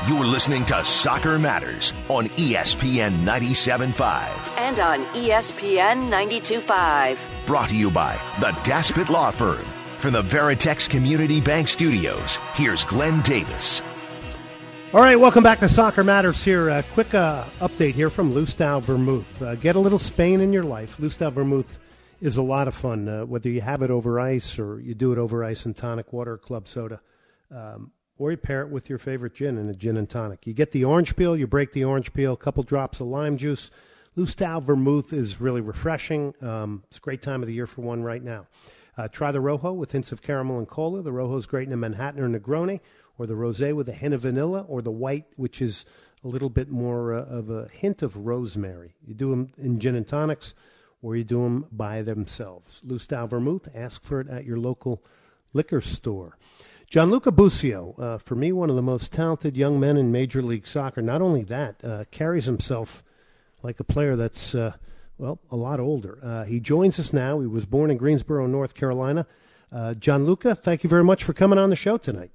You're listening to Soccer Matters on ESPN 97.5. And on ESPN 92.5. Brought to you by the Daspit Law Firm. From the Veritex Community Bank Studios, here's Glenn Davis. All right, welcome back to Soccer Matters here. A quick update here from Lustau Vermouth. Get a little Spain in your life. Lustau Vermouth is a lot of fun, whether you have it over ice or you do it over ice in tonic water, club soda, or you pair it with your favorite gin in a gin and tonic. You get the orange peel, you break the orange peel, a couple drops of lime juice. Lustau Vermouth is really refreshing. It's a great time of the year for one right now. Try the Rojo with hints of caramel and cola. The Rojo is great in a Manhattan or Negroni, or the Rosé with a hint of vanilla, or the white, which is a little bit more of a hint of rosemary. You do them in gin and tonics, or you do them by themselves. Lustau Vermouth, ask for it at your local liquor store. Gianluca Busio, for me, one of the most talented young men in Major League Soccer. Not only that, carries himself like a player that's, a lot older. He joins us now. He was born in Greensboro, North Carolina. Gianluca, thank you very much for coming on the show tonight.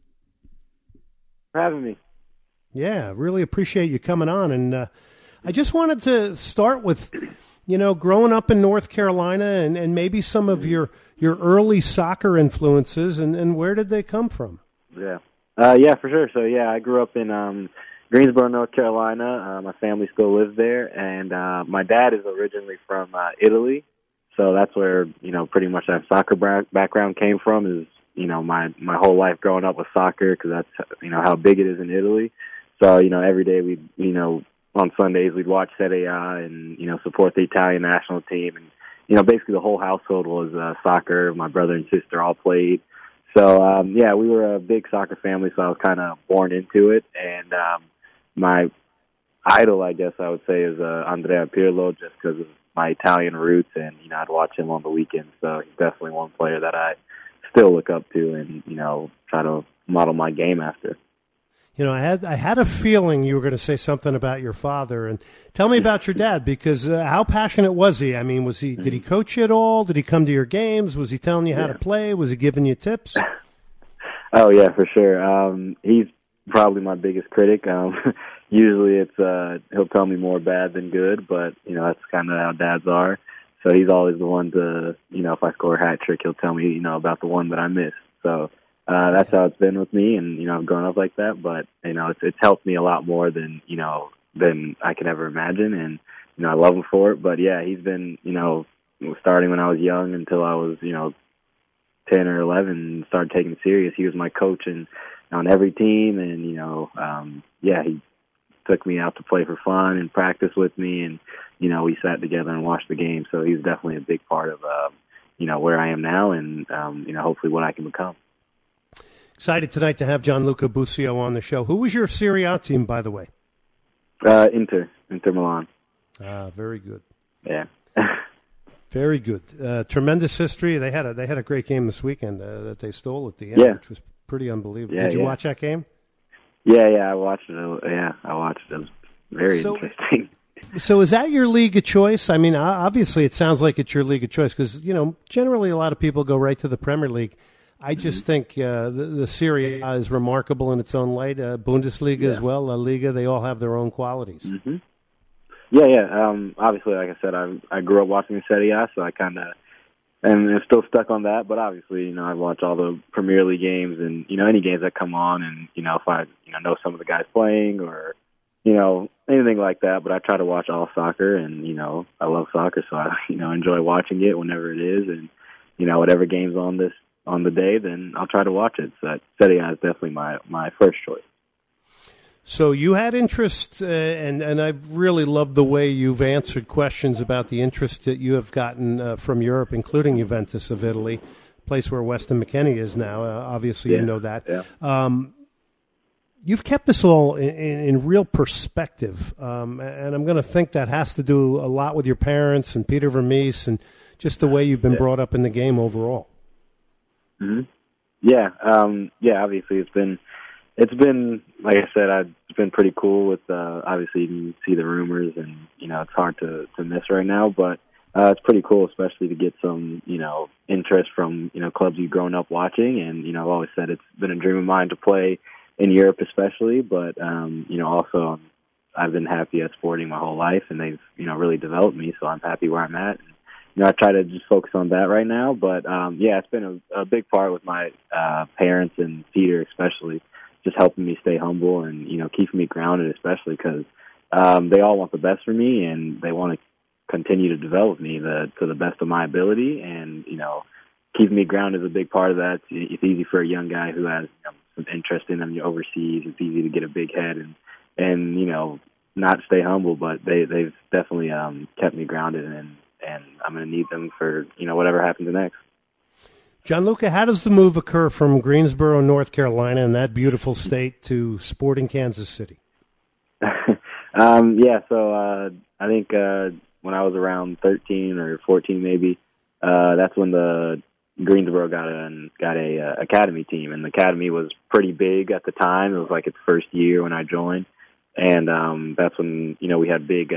For having me. Yeah, really appreciate you coming on. And I just wanted to start with, growing up in North Carolina and maybe some of your early soccer influences, and where did they come from? Yeah, for sure. So, I grew up in Greensboro, North Carolina. My family still lives there, and my dad is originally from Italy. So that's where, pretty much that soccer background came from is, my whole life growing up with soccer because that's, how big it is in Italy. So, every day we'd, on Sundays we'd watch Serie A and, support the Italian national team. And, basically the whole household was soccer. My brother and sister all played. So, we were a big soccer family, so I was kind of born into it. And my idol, I guess I would say, is Andrea Pirlo just because of my Italian roots. And, I'd watch him on the weekends. So he's definitely one player that I still look up to and, try to model my game after. I had a feeling you were going to say something about your father, and tell me about your dad, because how passionate was he? I mean, did he coach you at all? Did he come to your games? Was he telling you how to play? Was he giving you tips? Oh yeah, for sure. He's probably my biggest critic. Usually it's, he'll tell me more bad than good, but that's kind of how dads are. So he's always the one to, if I score a hat trick, he'll tell me, about the one that I missed. So, that's how it's been with me, and I've grown up like that. But it's helped me a lot more than than I could ever imagine, and I love him for it. But yeah, he's been starting when I was young until I was 10 or 11, and started taking it serious. He was my coach and on every team, and he took me out to play for fun and practice with me, and we sat together and watched the game. So he's definitely a big part of where I am now, and hopefully what I can become. Excited tonight to have Gianluca Busio on the show. Who was your Serie A team, by the way? Inter Milan. Very good. Yeah. Very good. Tremendous history. They had a great game this weekend that they stole at the end, which was pretty unbelievable. Did you watch that game? Yeah, I watched it. Yeah, I watched it. It was very interesting. So is that your league of choice? I mean, obviously it sounds like it's your league of choice because, generally a lot of people go right to the Premier League. I just think the Serie A is remarkable in its own light. Bundesliga as well, La Liga, they all have their own qualities. Mm-hmm. Yeah. Obviously, like I said, I grew up watching Serie A, so I kind of am still stuck on that. But obviously, I watch all the Premier League games and, any games that come on. And, if I, know some of the guys playing or, anything like that. But I try to watch all soccer and, I love soccer. So I, enjoy watching it whenever it is. And, whatever game's on the day, then I'll try to watch it. So that Serie A is definitely my first choice. So you had interest, and I've really loved the way you've answered questions about the interest that you have gotten from Europe, including Juventus of Italy, place where Weston McKennie is now. Obviously, you know that. Yeah. You've kept this all in real perspective, and I'm going to think that has to do a lot with your parents and Peter Vermees and just the way you've been brought up in the game overall. Mm-hmm. Yeah. Obviously, it's been like I said, it's been pretty cool. With obviously, you can see the rumors, and it's hard to miss right now. But it's pretty cool, especially to get some interest from clubs you've grown up watching. And I've always said it's been a dream of mine to play in Europe especially. But also I've been happy at Sporting my whole life, and they've really developed me. So I'm happy where I'm at. And, I try to just focus on that right now. But it's been a big part with my parents and Peter especially, just helping me stay humble and keeping me grounded, especially because they all want the best for me, and they want to continue to develop me to the best of my ability. And keeping me grounded is a big part of that. It's easy for a young guy who has some interest in them overseas. It's easy to get a big head and not stay humble, but they've definitely kept me grounded, and I'm going to need them for whatever happens next. Gianluca, how does the move occur from Greensboro, North Carolina, and that beautiful state, to Sporting Kansas City? So I think when I was around 13 or 14 maybe, that's when the Greensboro got a academy team, and the academy was pretty big at the time. It was like its first year when I joined, and that's when we had big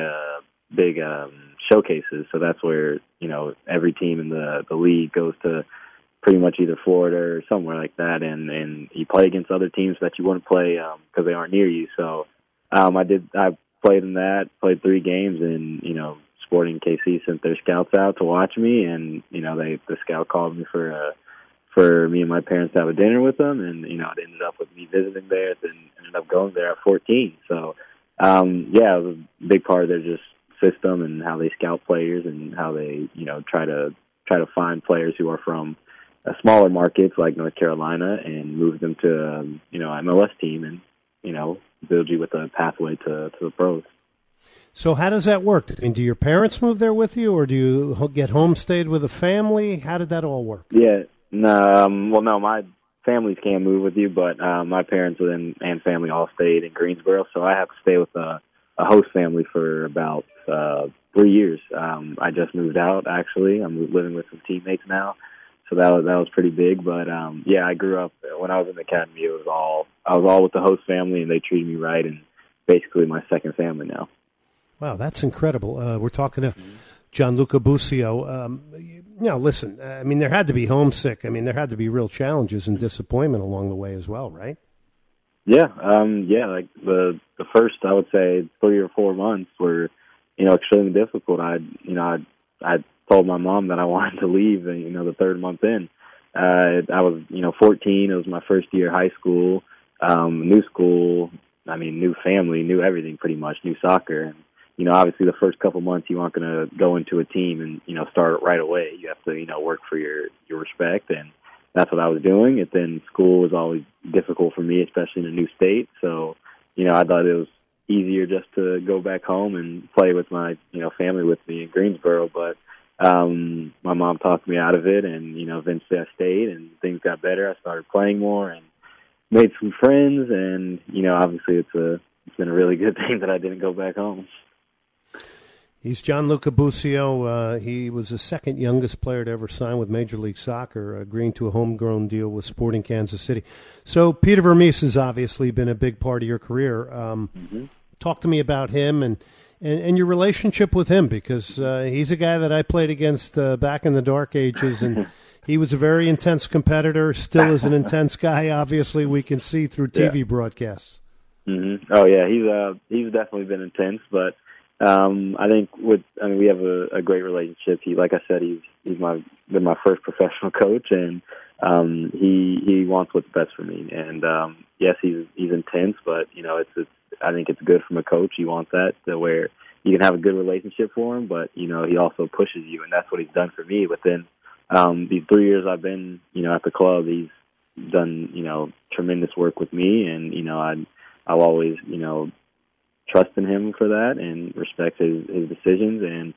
showcases. So that's where every team in the league goes to pretty much either Florida or somewhere like that, and you play against other teams that you wouldn't play because they aren't near you. So I played in that, played 3 games, and Sporting KC sent their scouts out to watch me, and the scout called me for me and my parents to have a dinner with them, and it ended up with me visiting there, and ended up going there at 14. So it was a big part of their just system and how they scout players and how they try to find players who are from smaller markets like North Carolina and move them to an MLS team and build you with a pathway to the pros. So how does that work? I mean, do your parents move there with you, or do you get homestayed with a family? How did that all work? Yeah, no, my families can't move with you, but my parents and family all stayed in Greensboro, so I have to stay with a host family for about 3 years. I just moved out, actually. I'm living with some teammates now, so that was pretty big. But I grew up when I was in the academy. I was all with the host family, and they treated me right, and basically my second family now. Wow, that's incredible. We're talking to Gianluca Busio. Listen, I mean, there had to be homesick. I mean, there had to be real challenges and disappointment along the way as well, right? Yeah, like the first, I would say, 3 or 4 months were, extremely difficult. I told my mom that I wanted to leave, the third month in. I was, 14. It was my first year of high school, new school. I mean, new family, new everything pretty much, new soccer. And, obviously the first couple months you aren't going to go into a team and, start right away. You have to, work for your respect, and that's what I was doing. And then school was always difficult for me, especially in a new state. So, I thought it was easier just to go back home and play with my, family with me in Greensboro. But my mom talked me out of it, and, eventually I stayed and things got better. I started playing more and made some friends, and, obviously it's been a really good thing that I didn't go back home. He's Gianluca Busio. He was the second youngest player to ever sign with Major League Soccer, agreeing to a homegrown deal with Sporting Kansas City. So Peter Vermes has obviously been a big part of your career. Talk to me about him and your relationship with him, because he's a guy that I played against back in the dark ages, and he was a very intense competitor, still is an intense guy, obviously, we can see through TV broadcasts. Mm-hmm. Oh, yeah, he's definitely been intense, but I think we have a great relationship. Like I said, he's been my first professional coach, and he wants what's best for me. And yes, he's intense, but I think it's good from a coach. You want that to where you can have a good relationship for him, but he also pushes you, and that's what he's done for me. Within these 3 years I've been at the club, he's done tremendous work with me, and I'll always trust in him for that and respect his decisions. And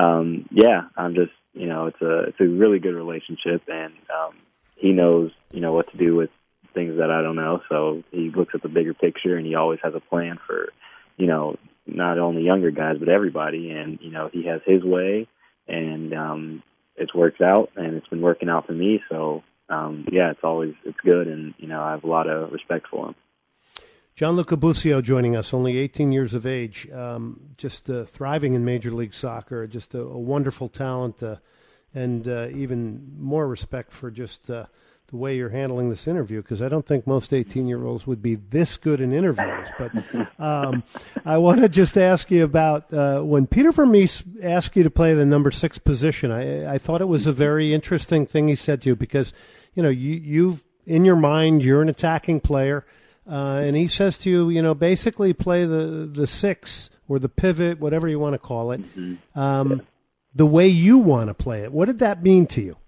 I'm just it's a really good relationship, and he knows what to do with things that I don't know. So he looks at the bigger picture, and he always has a plan for not only younger guys but everybody. And he has his way, and it's worked out, and it's been working out for me. So it's good, and I have a lot of respect for him. Gianluca Busio joining us, only 18 years of age, just thriving in Major League Soccer, just a wonderful talent, and even more respect for just the the way you're handling this interview, because I don't think most 18-year-olds would be this good in interviews. But I want to just ask you about when Peter Vermees asked you to play the number 6 position. I thought it was a very interesting thing he said to you, because you've in your mind you're an attacking player, and he says to you, basically play the 6 or the pivot, whatever you want to call it, the way you want to play it. What did that mean to you?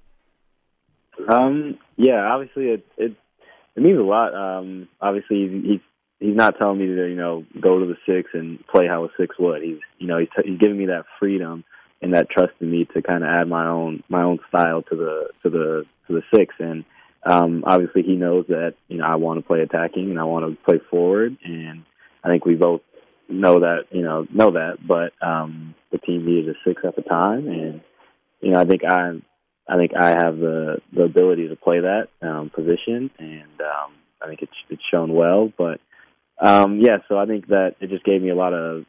Yeah, obviously it means a lot. Obviously he's not telling me to go to the 6 and play how a 6 would. He's giving me that freedom and that trust in me to kind of add my own style to the 6. And obviously he knows that I want to play attacking and I want to play forward, and I think we both know that. But the team needed a 6 at the time, and I think I have the ability to play that position, and I think it's shown well. But so I think that it just gave me a lot of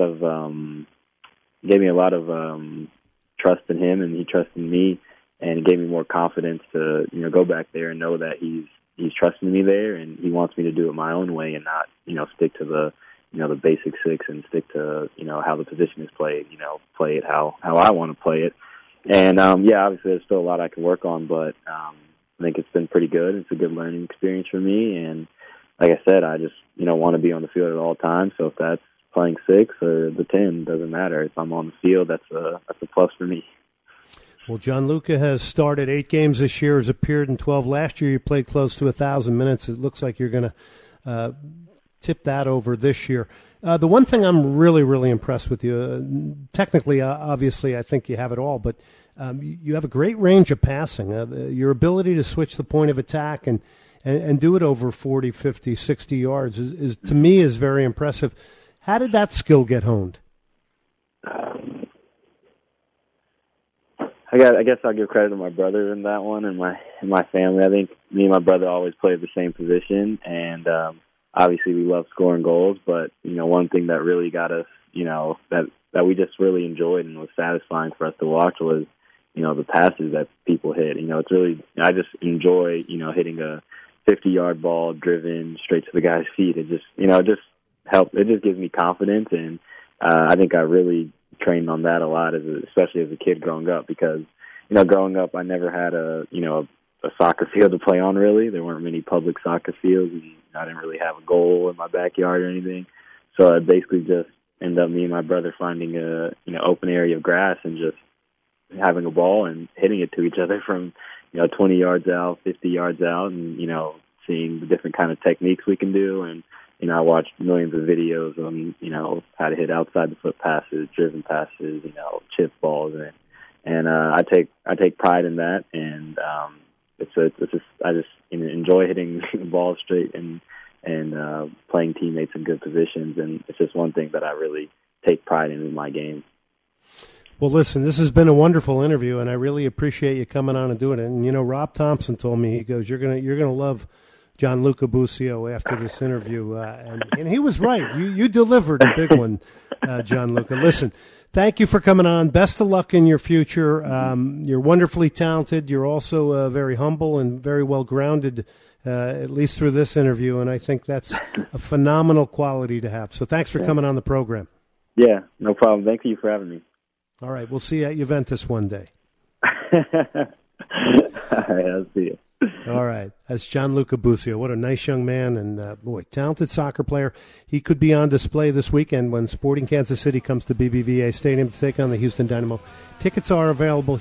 trust in him, and he trusted me, and it gave me more confidence to go back there and know that he's trusting me there, and he wants me to do it my own way and not stick to the basic 6 and stick to how the position is played. Play it how I want to play it. And, obviously there's still a lot I can work on, but I think it's been pretty good. It's a good learning experience for me. And like I said, I just, want to be on the field at all times. So if that's playing 6 or the 10, doesn't matter. If I'm on the field, that's a plus for me. Well, Gianluca has started 8 games this year, has appeared in 12 last year. You played close to 1,000 minutes. It looks like you're going to tip that over this year. The one thing I'm really, really impressed with you, technically, obviously, I think you have it all, but you have a great range of passing. Your ability to switch the point of attack and do it over 40, 50, 60 yards is to me, is very impressive. How did that skill get honed? I guess I'll give credit to my brother in that one, and my family. I think me and my brother always played the same position, and obviously we love scoring goals, but, one thing that really got us, that we just really enjoyed and was satisfying for us to watch was, the passes that people hit. It's really, I just enjoy, hitting a 50-yard ball driven straight to the guy's feet. It just, it just gives me confidence, and I think I really trained on that a lot, especially as a kid growing up, because, growing up I never had a soccer field to play on, really. There weren't many public soccer fields, and I didn't really have a goal in my backyard or anything. So I basically just ended up, me and my brother, finding a open area of grass and just having a ball and hitting it to each other from 20 yards out, 50 yards out, and seeing the different kind of techniques we can do. And I watched millions of videos on how to hit outside the foot passes, driven passes, chip balls, and I take pride in that. And I just enjoy hitting the ball straight and playing teammates in good positions, and it's just one thing that I really take pride in my game. Well, listen, this has been a wonderful interview, and I really appreciate you coming on and doing it. And Rob Thompson told me, he goes, "You're gonna love Gianluca Busio after this interview," and he was right. You delivered a big one, Gianluca. Listen, thank you for coming on. Best of luck in your future. You're wonderfully talented. You're also very humble and very well grounded, at least through this interview, and I think that's a phenomenal quality to have. So thanks for coming on the program. Yeah, no problem. Thank you for having me. All right, we'll see you at Juventus one day. All right, I'll see you. All right, that's Gianluca Busio. What a nice young man, and boy, talented soccer player. He could be on display this weekend when Sporting Kansas City comes to BBVA Stadium to take on the Houston Dynamo. Tickets are available,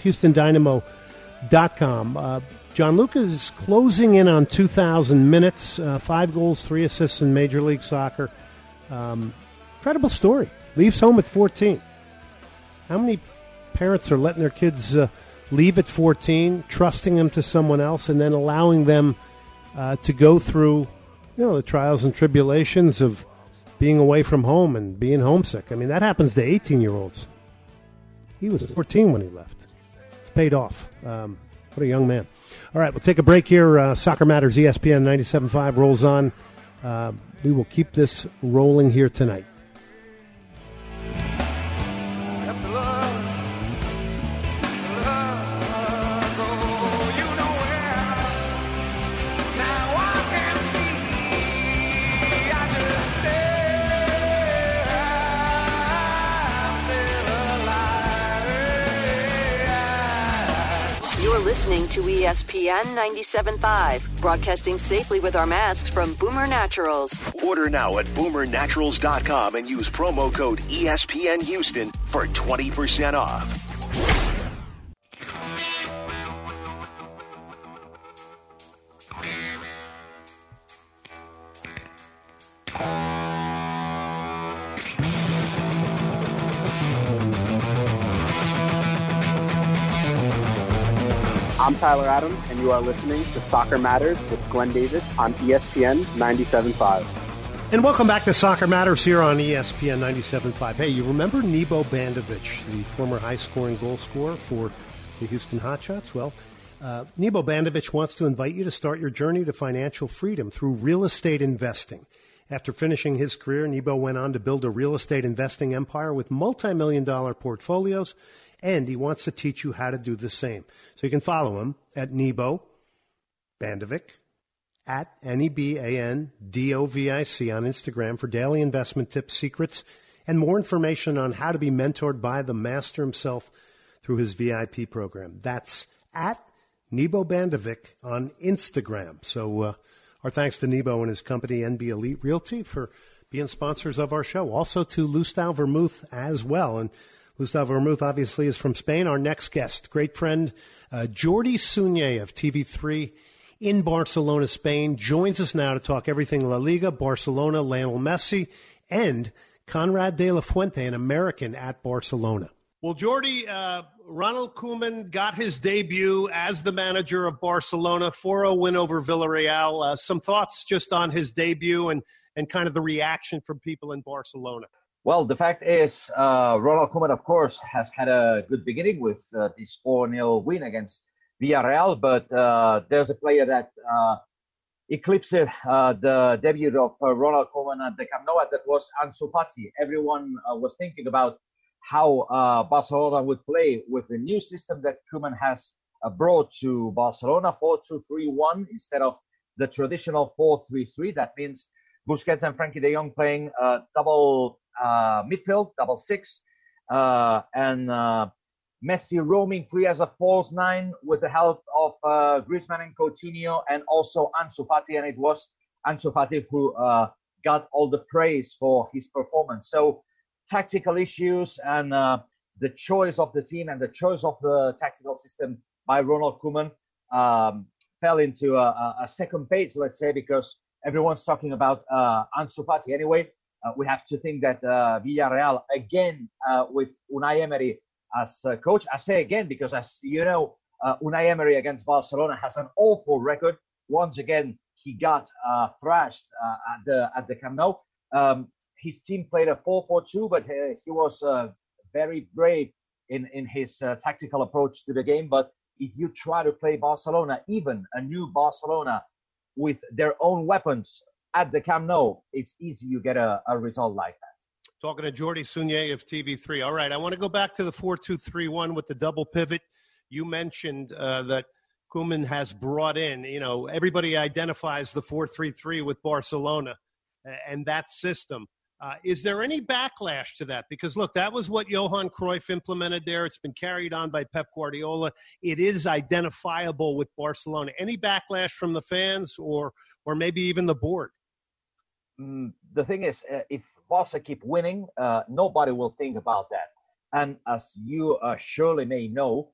HoustonDynamo.com. Gianluca is closing in on 2,000 minutes, 5 goals, 3 assists in Major League Soccer. Incredible story. Leaves home at 14. How many parents are letting their kids leave at 14, trusting them to someone else, and then allowing them to go through, the trials and tribulations of being away from home and being homesick? I mean, that happens to 18-year-olds. He was 14 when he left. It's paid off. What a young man. All right, we'll take a break here. Soccer Matters, ESPN 97.5 rolls on. We will keep this rolling here tonight. listening to ESPN 97.5, broadcasting safely with our masks from Boomer Naturals. Order now at boomernaturals.com and use promo code ESPN Houston for 20% off. I'm Tyler Adams, and you are listening to Soccer Matters with Glenn Davis on ESPN 97.5. And welcome back to Soccer Matters here on ESPN 97.5. Hey, you remember Nebo Bandovic, the former high-scoring goal scorer for the Houston Hotshots? Well, Nebo Bandovic wants to invite you to start your journey to financial freedom through real estate investing. After finishing his career, Nebo went on to build a real estate investing empire with multi-million-dollar portfolios, and he wants to teach you how to do the same. So you can follow him at Nebo Bandovic, at NEBANDOVIC on Instagram for daily investment tips, secrets, and more information on how to be mentored by the master himself through his VIP program. That's at Nebo Bandovic on Instagram. So our thanks to Nebo and his company, NB Elite Realty, for being sponsors of our show. Also to Lustau Vermouth as well. And Lustau Vermouth obviously is from Spain. Our next guest, great friend, Jordi Sunyer of TV3 in Barcelona, Spain, joins us now to talk everything La Liga, Barcelona, Lionel Messi, and Conrad de la Fuente, an American at Barcelona. Well, Jordi, Ronald Koeman got his debut as the manager of Barcelona, 4-0 win over Villarreal. Some thoughts just on his debut and kind of the reaction from people in Barcelona. Well, the fact is, Ronald Koeman, of course, has had a good beginning with this 4-0 win against Villarreal, but there's a player that eclipsed the debut of Ronald Koeman at the Camp Nou. That was Ansu Fati. Everyone was thinking about how Barcelona would play with the new system that Koeman has brought to Barcelona, 4-2-3-1 instead of the traditional 4-3-3. That means Busquets and Frankie de Jong playing double midfield, double six, and Messi roaming free as a false nine with the help of Griezmann and Coutinho, and also Ansu Fati. And it was Ansu Fati who got all the praise for his performance. So tactical issues and the choice of the team and the choice of the tactical system by Ronald Koeman fell into a second page, let's say, because everyone's talking about Ansu Fati. Anyway, we have to think that Villarreal, again, with Unai Emery as coach. I say again because, as you know, Unai Emery against Barcelona has an awful record. Once again, he got thrashed at the Camp Nou. His team played a 4-4-2, but he was very brave in his tactical approach to the game. But if you try to play Barcelona, even a new Barcelona, with their own weapons at the Camp Nou, it's easy you get a result like that. Talking to Jordi Sunyer of TV3. All right, I want to go back to the 4-2-3-1 with the double pivot. You mentioned that Koeman has brought in, everybody identifies the 4-3-3 with Barcelona and that system. Is there any backlash to that? Because, look, that was what Johan Cruyff implemented there. It's been carried on by Pep Guardiola. It is identifiable with Barcelona. Any backlash from the fans or maybe even the board? The thing is, if Barca keep winning, nobody will think about that. And as you surely may know,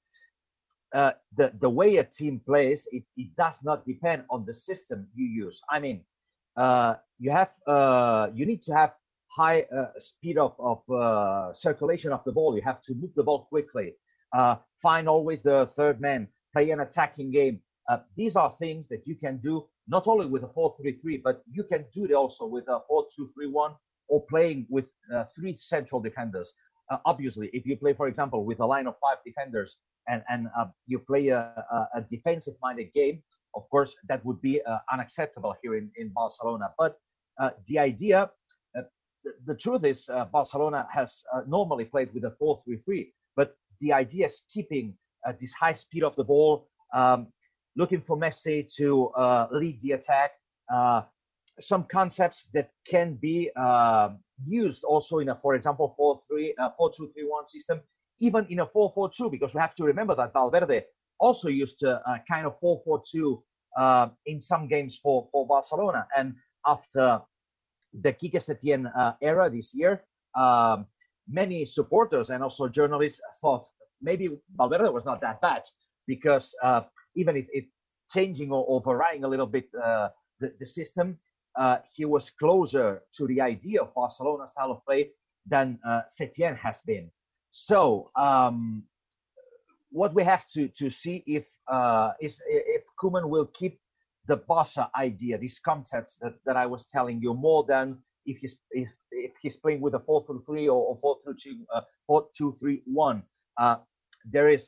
the way a team plays, it does not depend on the system you use. I mean, you need to have high speed of circulation of the ball. You have to move the ball quickly. Find always the third man. Play an attacking game. These are things that you can do not only with a 4-3-3, but you can do it also with a 4-2-3-1 or playing with 3 central defenders. Obviously, if you play, for example, with a line of 5 defenders and you play a defensive-minded game, of course, that would be unacceptable here in Barcelona. But the idea, the truth is, Barcelona has normally played with a 4-3-3, but the idea is keeping this high speed of the ball, looking for Messi to lead the attack. Some concepts that can be used also in a, for example, 4-2-3-1 system, even in a 4-4-2, because we have to remember that Valverde also used to kind of 4-4-2 in some games for Barcelona. And after the Quique Setién era this year, many supporters and also journalists thought maybe Valverde was not that bad, because even if changing or varying a little bit the system, he was closer to the idea of Barcelona's style of play than Setién has been. So what we have to see is if Koeman will keep the Barca idea, these concepts that I was telling you, more than if he's playing with a 4-3-3 or 4-2-3-1. There is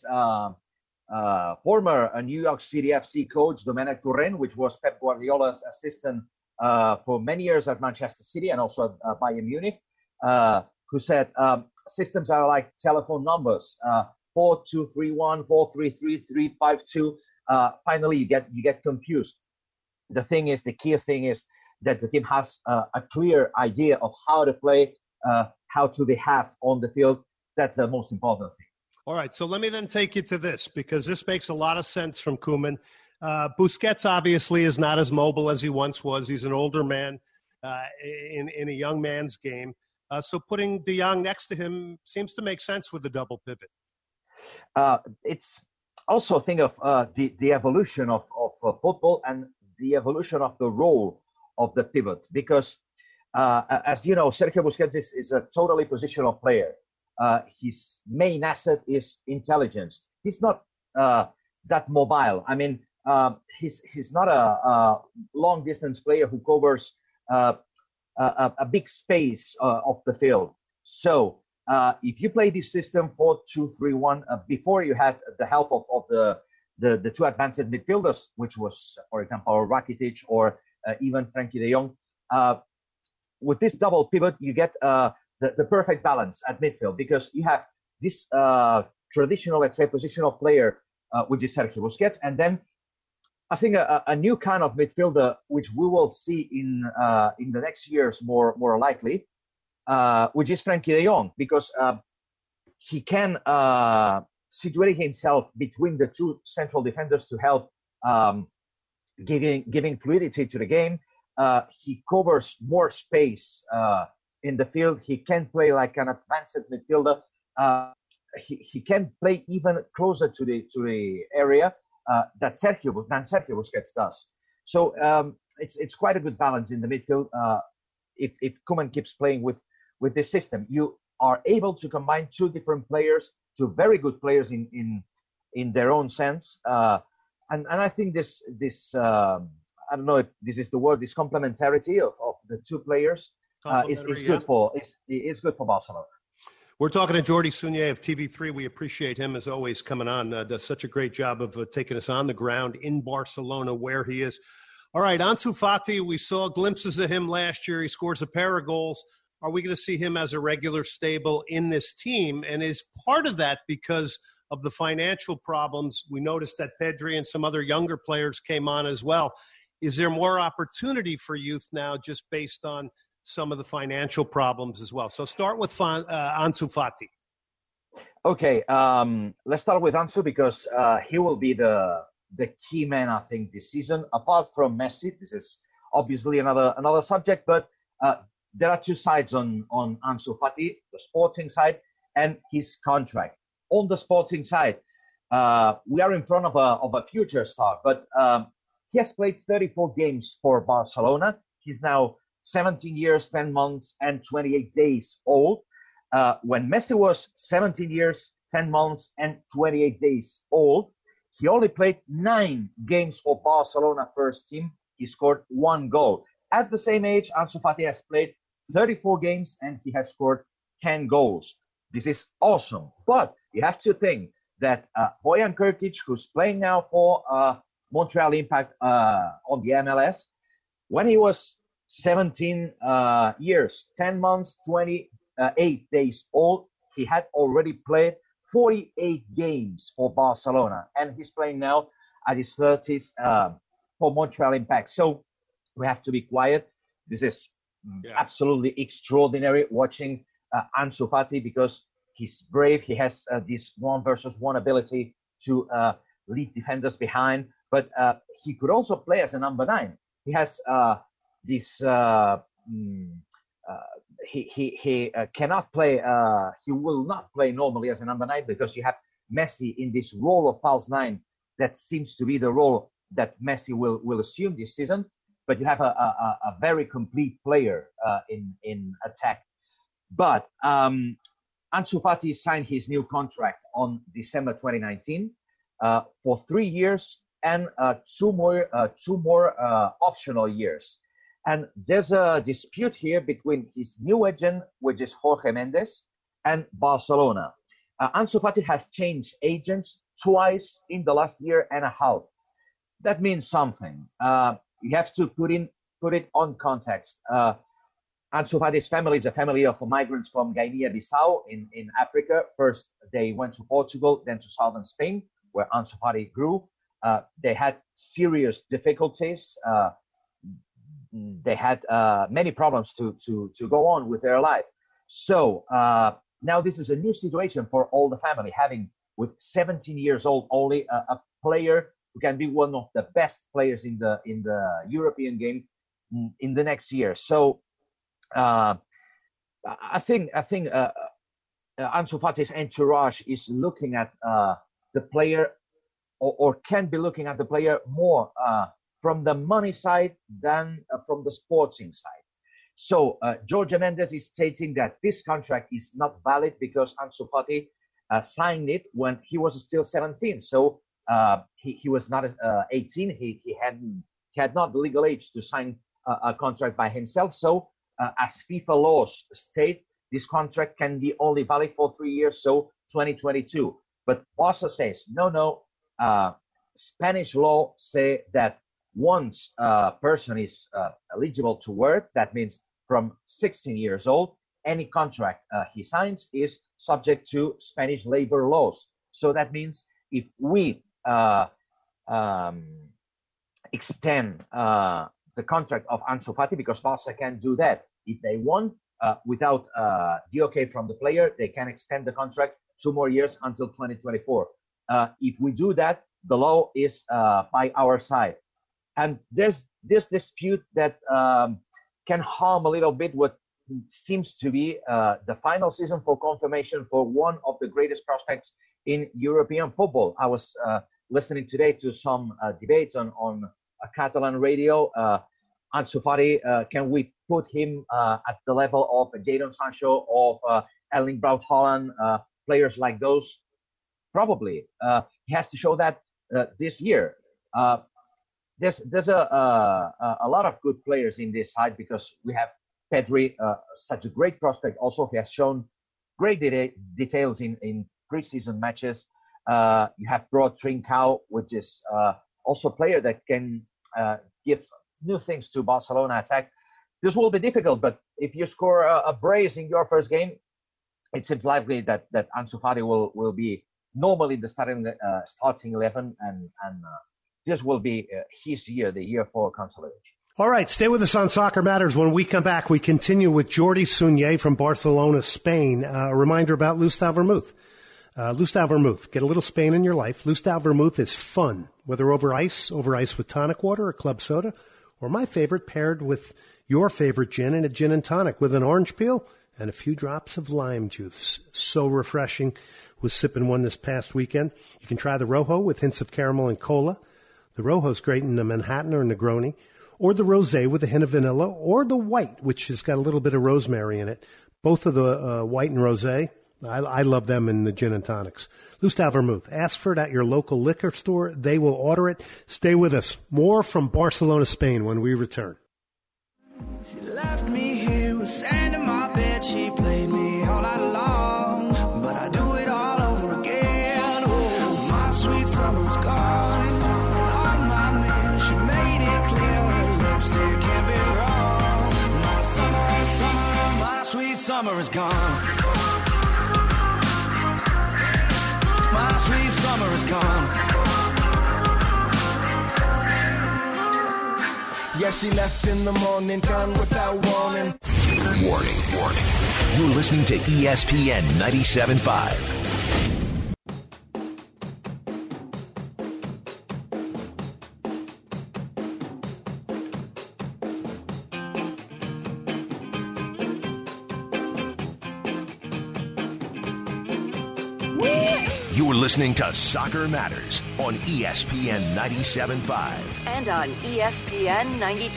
former New York City FC coach Domènec Torrent, which was Pep Guardiola's assistant for many years at Manchester City and also at Bayern Munich, who said systems are like telephone numbers: 4-2-3-1, 4-3-3, 3-5-2. Finally, you get confused. The key thing is that the team has a clear idea of how to play, how to behave on the field. That's the most important thing. All right, so let me then take you to this, because this makes a lot of sense from Koeman. Busquets obviously is not as mobile as he once was. He's an older man in a young man's game. So putting De Jong next to him seems to make sense with the double pivot. It's also a thing of the evolution of football and the evolution of the role of the pivot, because as you know, Sergio Busquets is a totally positional player. His main asset is intelligence. He's not that mobile. I mean, he's not a long distance player who covers a big space of the field. So if you play this system 4-2-3-1, before you had the help of the two advanced midfielders, which was, for example, Rakitic or even Frenkie de Jong, with this double pivot, you get the perfect balance at midfield, because you have this traditional, let's say, positional player, which is Sergio Busquets, and then I think a new kind of midfielder, which we will see in the next years more likely, which is Frenkie de Jong, because he can situate himself between the two central defenders to help giving fluidity to the game. He covers more space in the field. He can play like an advanced midfielder. He can play even closer to the area that Sergio Busquets does. So it's quite a good balance in the midfield. If Koeman keeps playing with this system, you are able to combine two different players, two very good players in their own sense. And I think this I don't know if this is the word, this complementarity of the two players is good for it's good for Barcelona. We're talking to Jordi Sunyer of TV3. We appreciate him, as always, coming on. Does such a great job of taking us on the ground in Barcelona, where he is. All right, Ansu Fati, we saw glimpses of him last year. He scores a pair of goals. Are we going to see him as a regular stable in this team? And is part of that because of the financial problems? We noticed that Pedri and some other younger players came on as well. Is there more opportunity for youth now just based on some of the financial problems as well? So start with Ansu Fati. Okay, let's start with Ansu, because he will be the key man, I think, this season. Apart from Messi, this is obviously another subject, but there are two sides on Ansu Fati, the sporting side and his contract. On the sporting side, we are in front of a future star, but he has played 34 games for Barcelona. He's now 17 years, 10 months, and 28 days old. When Messi was 17 years, 10 months, and 28 days old, he only played 9 games for Barcelona first team. He scored 1 goal. At the same age, Ansu Fati has played 34 games and he has scored 10 goals. This is awesome. But you have to think that Bojan Krkic, who's playing now for Montreal Impact on the MLS, when he was 17 years, 10 months, 28 days old, he had already played 48 games for Barcelona, and he's playing now at his 30s for Montreal Impact. So we have to be quiet. This is absolutely extraordinary watching Ansu Fati, because he's brave. He has this 1-versus-1 ability to lead defenders behind, but he could also play as a number 9. He has this. He cannot play. He will not play normally as a number 9 because you have Messi in this role of false 9. That seems to be the role that Messi will assume this season. But you have a very complete player in attack. But Ansu Fati signed his new contract on December 2019 for 3 years and two more optional years. And there's a dispute here between his new agent, which is Jorge Mendes, and Barcelona. Ansu Fati has changed agents twice in the last year and a half. That means something. You have to put it on context. Ansu Fati's family is a family of migrants from Guinea-Bissau in Africa. First, they went to Portugal, then to southern Spain, where Ansu Fati grew. They had serious difficulties. They had many problems to go on with their life. So now this is a new situation for all the family, having with 17 years old only a player who can be one of the best players in the European game in the next year. So I think Ansu Fati's entourage is looking at the player, or can be looking at the player more from the money side than from the sporting side. So Jorge Mendes is stating that this contract is not valid because Ansu Fati signed it when he was still 17. So he was not 18. He had not the legal age to sign a contract by himself. So as FIFA laws state, this contract can be only valid for 3 years, so 2022. But Barca says, no, Spanish law say that once a person is eligible to work, that means from 16 years old, any contract he signs is subject to Spanish labor laws. So that means if we extend the contract of Ansu Fati, because Barca can do that if they want, without the okay from the player, they can extend the contract 2 more years until 2024. If we do that, the law is by our side. And there's this dispute that can harm a little bit what seems to be the final season for confirmation for one of the greatest prospects in European football. I was listening today to some debates on a Catalan radio. Ansu Fati, can we put him at the level of Jadon Sancho, of Erling Braut Haaland, players like those? Probably. He has to show that this year. There's a lot of good players in this side because we have Pedri, such a great prospect. Also, he has shown great details in preseason matches. You have brought Trincao, which is also a player that can give new things to Barcelona attack. This will be difficult, but if you score a brace in your first game, it seems likely that Ansu Fati will be normally the starting 11, and this will be his year, the year for consolidation. All right, stay with us on Soccer Matters. When we come back, we continue with Jordi Sunyer from Barcelona, Spain. A reminder about Lustau Vermouth. Lustau Vermouth. Get a little Spain in your life. Lustau Vermouth is fun, whether over ice with tonic water or club soda, or my favorite, paired with your favorite gin and a gin and tonic with an orange peel and a few drops of lime juice. So refreshing. Was sipping one this past weekend. You can try the Rojo with hints of caramel and cola. The Rojo's great in the Manhattan or Negroni, or the Rosé with a hint of vanilla, or the white, which has got a little bit of rosemary in it. Both of the white and rosé, I love them in the gin and tonics. Lustau Vermouth. Ask for it at your local liquor store. They will order it. Stay with us. More from Barcelona, Spain when we return. She left me here with sand in my bed. She played me all night long, but I do it all over again. Oh, my sweet summer's gone, and on my man, she made it clear her lipstick can't be wrong. My summer, my sweet summer is gone. My sweet summer is gone. Yeah, she left in the morning, gone without warning. Warning. You're listening to ESPN 97.5. You're listening to Soccer Matters on ESPN 97.5. And on ESPN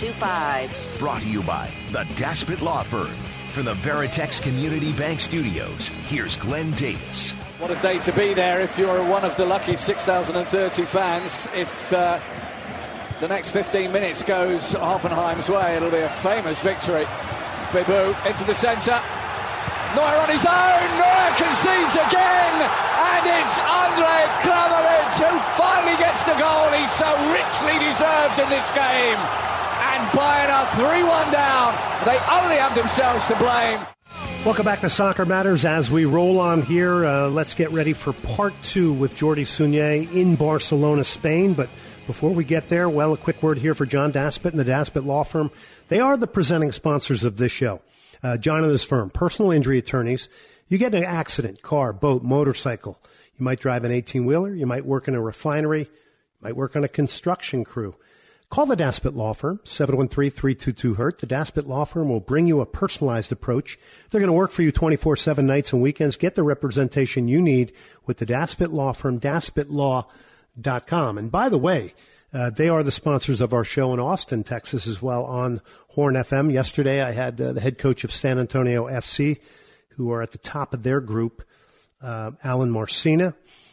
92.5. Brought to you by the Daspit Law Firm. From the Veritex Community Bank Studios, here's Glenn Davis. What a day to be there if you're one of the lucky 6,030 fans. If the next 15 minutes goes Hoffenheim's way, it'll be a famous victory. Bibu into the centre. Neuer on his own. Neuer concedes again. And it's Andre Kramaric who finally gets the goal he's so richly deserved in this game. And Bayern are 3-1 down. They only have themselves to blame. Welcome back to Soccer Matters. As we roll on here, let's get ready for part 2 with Jordi Sunyer in Barcelona, Spain. But before we get there, well, a quick word here for John Daspit and the Daspit Law Firm. They are the presenting sponsors of this show. John and his firm, personal injury attorneys. You get in an accident, car, boat, motorcycle. You might drive an 18-wheeler. You might work in a refinery. You might work on a construction crew. Call the Daspit Law Firm, 713-322-HURT. The Daspit Law Firm will bring you a personalized approach. They're going to work for you 24/7 nights and weekends. Get the representation you need with the Daspit Law Firm, daspitlaw.com. And by the way, they are the sponsors of our show in Austin, Texas as well on Horn FM. Yesterday I had the head coach of San Antonio FC, who are at the top of their group, Alan Marcina.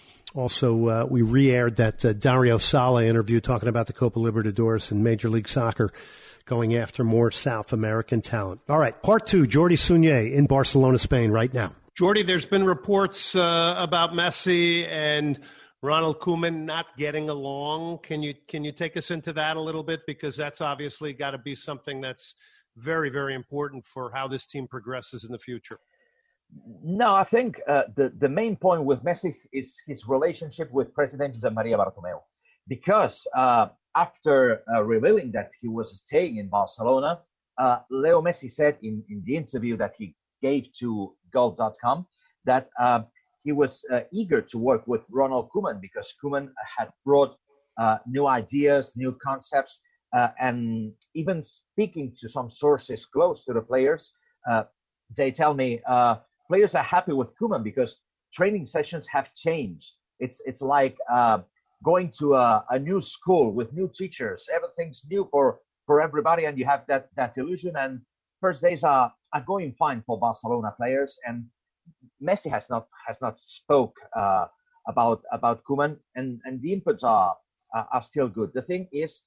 Also, we re-aired that Dario Sala interview talking about the Copa Libertadores and Major League Soccer going after more South American talent. All right, part 2, Jordi Sunyer in Barcelona, Spain right now. Jordi, there's been reports about Messi and Ronald Koeman not getting along. Can you take us into that a little bit? Because that's obviously got to be something that's very, very important for how this team progresses in the future. No, I think the main point with Messi is his relationship with President José María Bartomeu. Because after revealing that he was staying in Barcelona, Leo Messi said in the interview that he gave to Goal.com that he was eager to work with Ronald Koeman because Koeman had brought new ideas, new concepts, and even speaking to some sources close to the players, they tell me players are happy with Koeman because training sessions have changed. It's like going to a new school with new teachers. Everything's new for everybody, and you have that illusion. And first days are going fine for Barcelona players. And Messi has not spoke about Koeman, and the inputs are still good. The thing is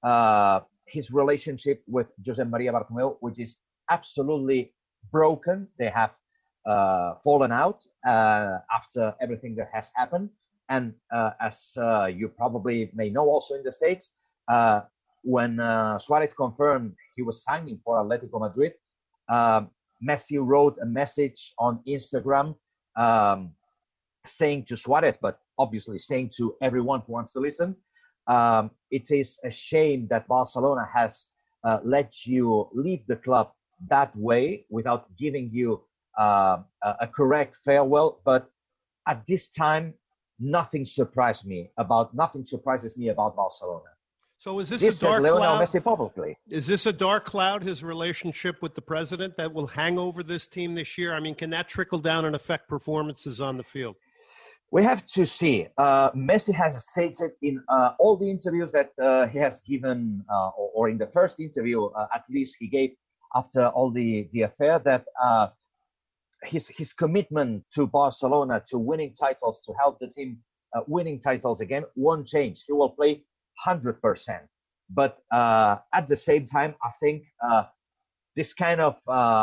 his relationship with José María Bartomeu, which is absolutely broken. They have fallen out after everything that has happened. And as you probably may know also in the States, when Suarez confirmed he was signing for Atletico Madrid, Messi wrote a message on Instagram saying to Suarez, but obviously saying to everyone who wants to listen, it is a shame that Barcelona has let you leave the club that way without giving you a correct farewell. But at this time, nothing surprises me about Barcelona. So is this a dark Lionel cloud? Messi publicly. Is this a dark cloud, his relationship with the president, that will hang over this team this year? I mean, can that trickle down and affect performances on the field? We have to see. Messi has stated in all the interviews that he has given, or in the first interview, at least he gave after all the affair, that his commitment to Barcelona, to winning titles, to help the team winning titles again, won't change. He will play 100%. But at the same time, I think this kind of,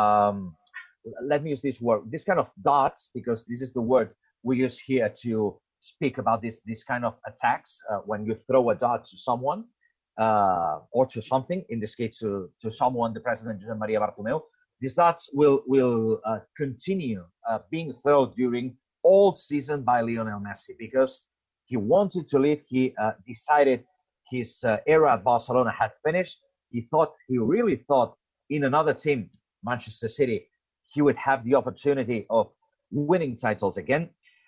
let me use this word, this kind of dots, because this is the word we use here to speak about this kind of attacks, when you throw a dart to someone or to something, in this case to someone, the president, José María Bartomeu, these darts will continue being thrown during all season by Lionel Messi, because he wanted to leave. He decided his era at Barcelona had finished. He really thought in another team, Manchester City, he would have the opportunity of winning titles again.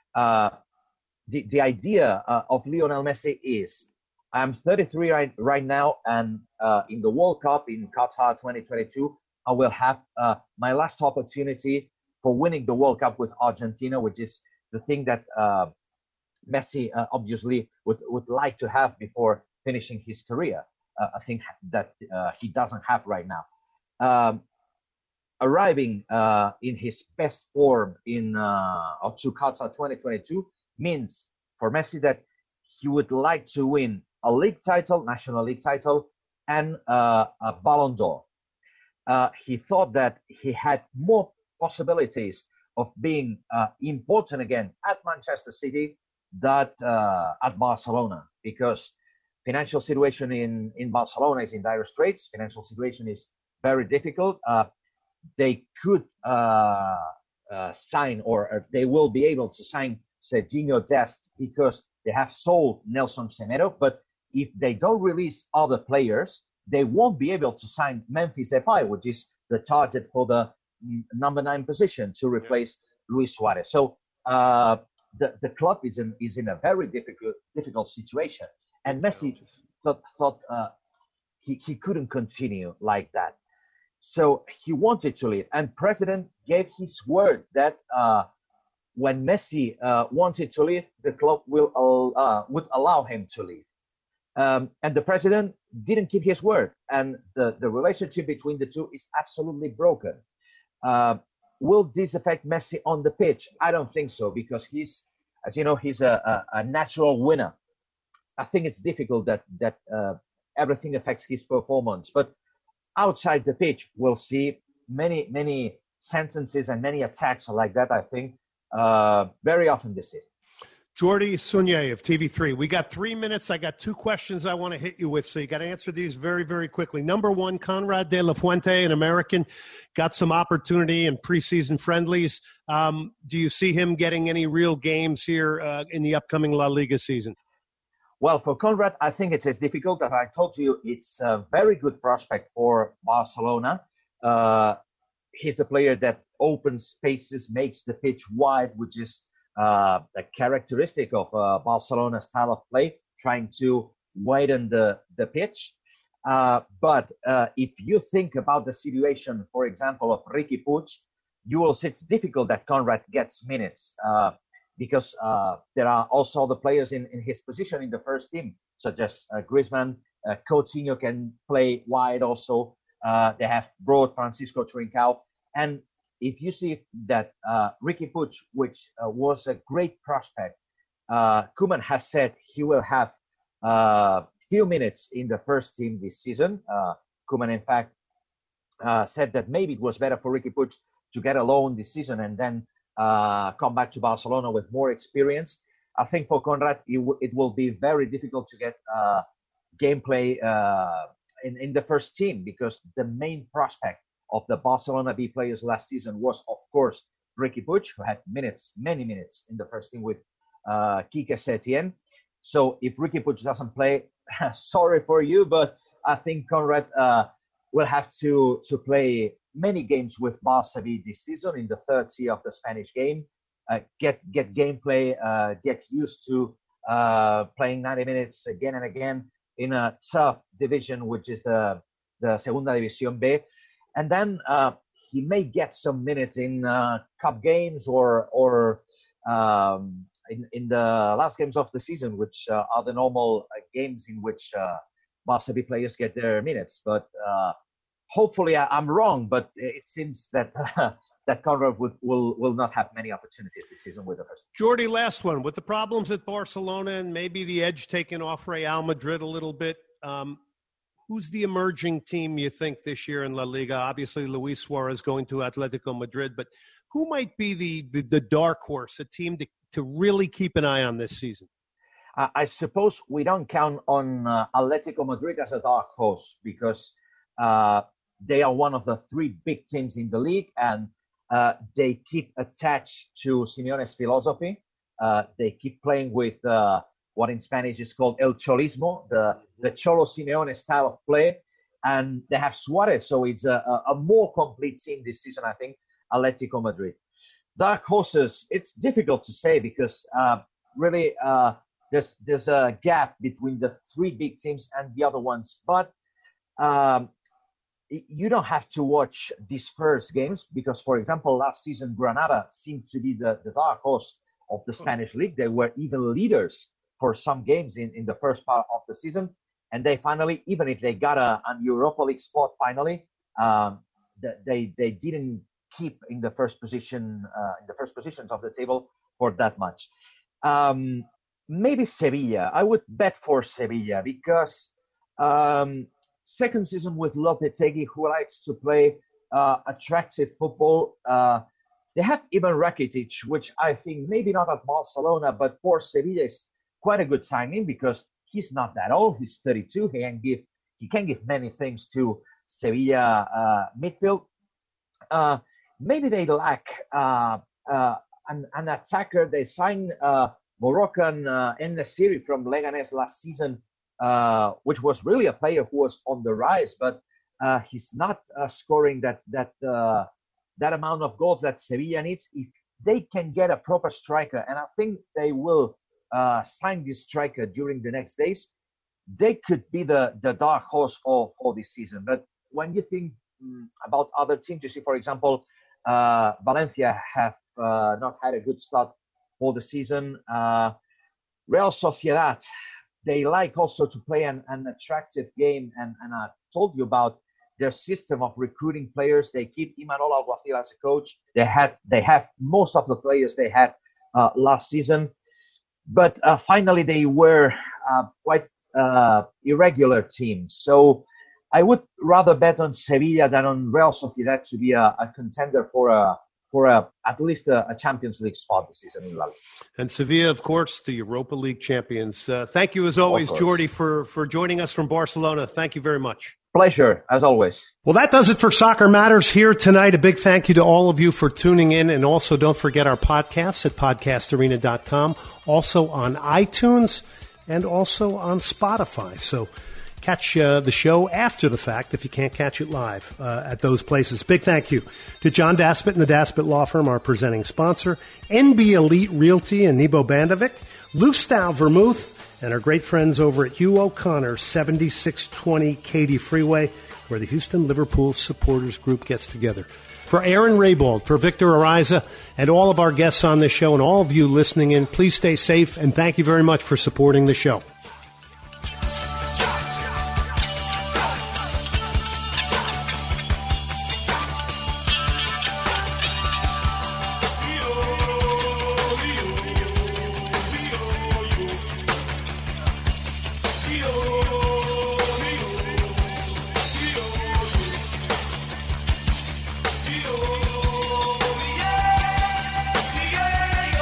The idea of Lionel Messi is, I'm 33 right now, and in the World Cup in Qatar 2022, I will have my last opportunity for winning the World Cup with Argentina, which is the thing that Messi obviously would like to have before finishing his career. I think that he doesn't have right now. Arriving in his best form to Qatar 2022 means for Messi that he would like to win a league title, National League title, and a Ballon d'Or. He thought that he had more possibilities of being important again at Manchester City than at Barcelona, because financial situation in Barcelona is in dire straits. Financial situation is very difficult. They could sign, or they will be able to sign Serginho Dest because they have sold Nelson Semedo. But if they don't release other players, they won't be able to sign Memphis Depay, which is the target for the number 9 position to replace Luis Suarez. So the club is in a very difficult situation, and Messi thought he couldn't continue like that. So he wanted to leave, and President gave his word that when Messi wanted to leave, the club would allow him to leave. And the president didn't keep his word, and the relationship between the two is absolutely broken. Will this affect Messi on the pitch? I don't think so, because he's, as you know, he's a natural winner. I think it's difficult that everything affects his performance, but outside the pitch, we'll see many sentences and many attacks like that, I think, very often this season. Jordi Sunyer of TV3. We got 3 minutes. I got 2 questions I want to hit you with, so you got to answer these very, very quickly. Number one, Conrad De La Fuente, an American, got some opportunity in preseason friendlies. Do you see him getting any real games here in the upcoming La Liga season? Well, for Conrad, I think it's as difficult. As I told you, it's a very good prospect for Barcelona. He's a player that opens spaces, makes the pitch wide, which is a characteristic of Barcelona's style of play, trying to widen the pitch. But if you think about the situation, for example, of Riqui Puig, you will see it's difficult that Conrad gets minutes because there are also other players in his position in the first team, such as Griezmann. Coutinho can play wide also. They have brought Francisco Trincao. And if you see that Riqui Puig, which was a great prospect, Koeman has said he will have few minutes in the first team this season. Koeman, in fact, said that maybe it was better for Riqui Puig to get a loan this season and then come back to Barcelona with more experience. I think for Conrad, it will be very difficult to get gameplay in the first team, because the main prospect of the Barcelona B players last season was, of course, Riqui Puig, who had many minutes in the first team with Quique Setién. So if Riqui Puig doesn't play, sorry for you, but I think Conrad will have to play many games with Barca B this season in the third tier of the Spanish game, get gameplay, get used to playing 90 minutes again and again in a tough division, which is the Segunda División B. And then he may get some minutes in cup games or in the last games of the season, which are the normal games in which Barca B players get their minutes. But hopefully I'm wrong, but it seems that that Conrad will not have many opportunities this season with the first. Jordi, last one. With the problems at Barcelona and maybe the edge taken off Real Madrid a little bit, who's the emerging team you think this year in La Liga? Obviously, Luis Suarez going to Atletico Madrid, but who might be the dark horse, a team to really keep an eye on this season? I suppose we don't count on Atletico Madrid as a dark horse, because they are one of the 3 big teams in the league, and they keep attached to Simeone's philosophy. They keep playing with what in Spanish is called El Cholismo, the Cholo Simeone style of play. And they have Suarez, so it's a more complete team this season, I think, Atletico Madrid. Dark horses, it's difficult to say, because really there's a gap between the 3 big teams and the other ones. But you don't have to watch these first games, because, for example, last season, Granada seemed to be the dark horse of the Spanish league. They were even leaders for some games in the first part of the season. And they finally, even if they got a Europa League spot finally, they didn't keep in the first positions of the table for that much. Maybe Sevilla. I would bet for Sevilla because second season with Lopetegui, who likes to play attractive football. They have Ivan Rakitic, which I think maybe not at Barcelona, but for Sevilla is quite a good signing because he's not that old. He's 32. He can give many things to Sevilla midfield. Maybe they lack an attacker. They signed Moroccan En-Nesyri from Leganés last season, which was really a player who was on the rise, but he's not scoring that amount of goals that Sevilla needs. If they can get a proper striker, and I think they will sign this striker during the next days, they could be the dark horse for this season. But when you think about other teams, you see, for example, Valencia have not had a good start for the season. Real Sociedad, they like also to play an attractive game, and I told you about their system of recruiting players. They keep Imanol Alguacil as a coach. They have most of the players they had last season, but finally they were quite irregular team. So I would rather bet on Sevilla than on Real Sociedad to be a contender for at least a Champions League spot this season in La Liga. And Sevilla, of course, the Europa League champions. Thank you as always, Jordi, for joining us from Barcelona. Thank you very much. Pleasure, as always. Well, that does it for Soccer Matters here tonight. A big thank you to all of you for tuning in. And also don't forget our podcasts at podcastarena.com, also on iTunes and also on Spotify. So catch the show after the fact if you can't catch it live at those places. Big thank you to John Daspit and the Daspit Law Firm, our presenting sponsor, NB Elite Realty and Nebo Bandovic, Lustau Vermouth, and our great friends over at Hugh O'Connor, 7620 Katy Freeway, where the Houston Liverpool Supporters Group gets together. For Aaron Raybald, for Victor Ariza, and all of our guests on this show, and all of you listening in, please stay safe, and thank you very much for supporting the show.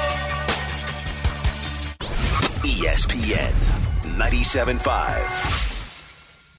ESPN 97.5.